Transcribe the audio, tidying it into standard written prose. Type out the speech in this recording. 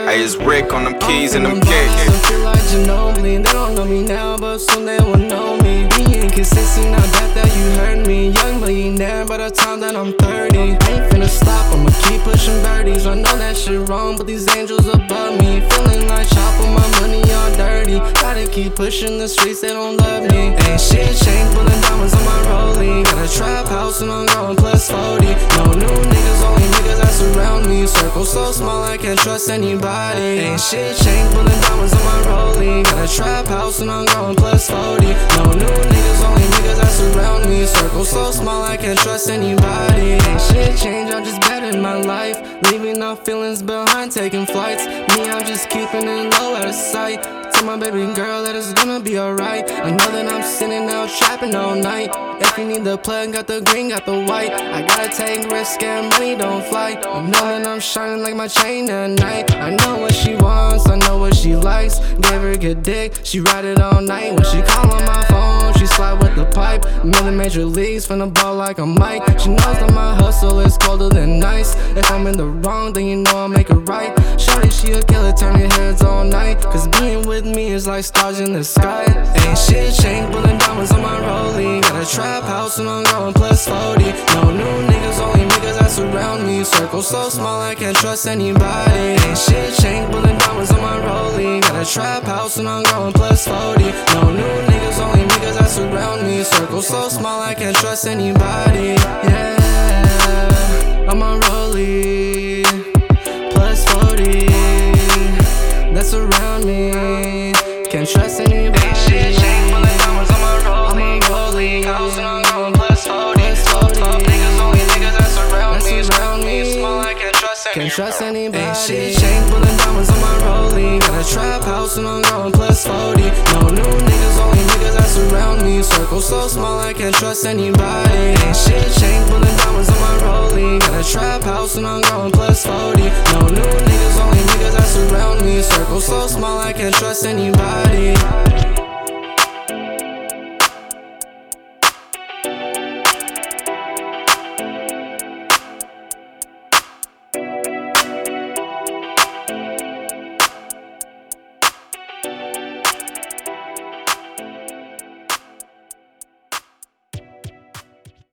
Hey, it's Rick on them keys and them kicks. kicks. I feel like Ginobili. They don't know me now, but soon they will know me. Being inconsistent, now that you heard me. Young millionaire by the time that I'm 30. I ain't finna stop, I'ma keep pushing birdies. I know that shit wrong, but these angels above me. Feeling like chop with my money all dirty. Gotta keep pushing the streets, they don't love me. Ain't shit changed, pulling diamonds on my rollie. Got a trap house and I'm going plus 40. No new niggas, only niggas that surround me. Circle so small, I can't trust anybody. Ain't shit changed, pulling diamonds on my rollie. Got a trap house and I'm going plus 40. No new niggas, only niggas that surround me. Circle so small, I can't trust anybody. Ain't shit changed, I'm just better in my life. Leaving no feelings behind, taking flights. Me, I'm just keeping it low out of sight. Tell my baby girl that it's gonna be alright. I know that I'm sitting out trapping all night. If you need the plug, got the green, got the white. I gotta take risks and money don't fly. I know that I'm shining like my chain at night. I know what she wants, I know what she likes. Gave her a good dick, she ride it all night. When she call on my phone, she slide with the pipe. I'm in the major leagues, finna ball like I'm Mike. She knows that my hustle is colder than ice. If I'm in the wrong, then you know I'll make it right. Shorty, she a killer, turning heads all night. Cause being with me is like stars in the sky. Ain't shit changed, pulling diamonds on my rollie. Got a trap house and I'm going plus 40. No new niggas, only niggas that surround me. Circle so small, I can't trust anybody. Ain't shit changed, pulling diamonds on my rollie. Got a trap house and I'm going plus 40. No new niggas, only niggas that surround me. Circle so small, I can't trust anybody. Yeah, I'm on rollie, plus 40. That's around me, can't trust anybody. Ain't shit changed, pulling diamonds on my rollie. House and I'm going plus 40. Niggas, only niggas that surround me. Surround me, small, I can't trust anybody. Ain't shit changed, pulling diamonds on my rollie. Got a trap house and I'm going plus 40. No new niggas, only niggas that surround me. Circle so small, I can't trust anybody. Ain't shit changed, pulling diamonds on my rollie. Got a trap house and I'm going plus 40. No new niggas, only niggas that surround me. Circle so small, I can't trust anybody.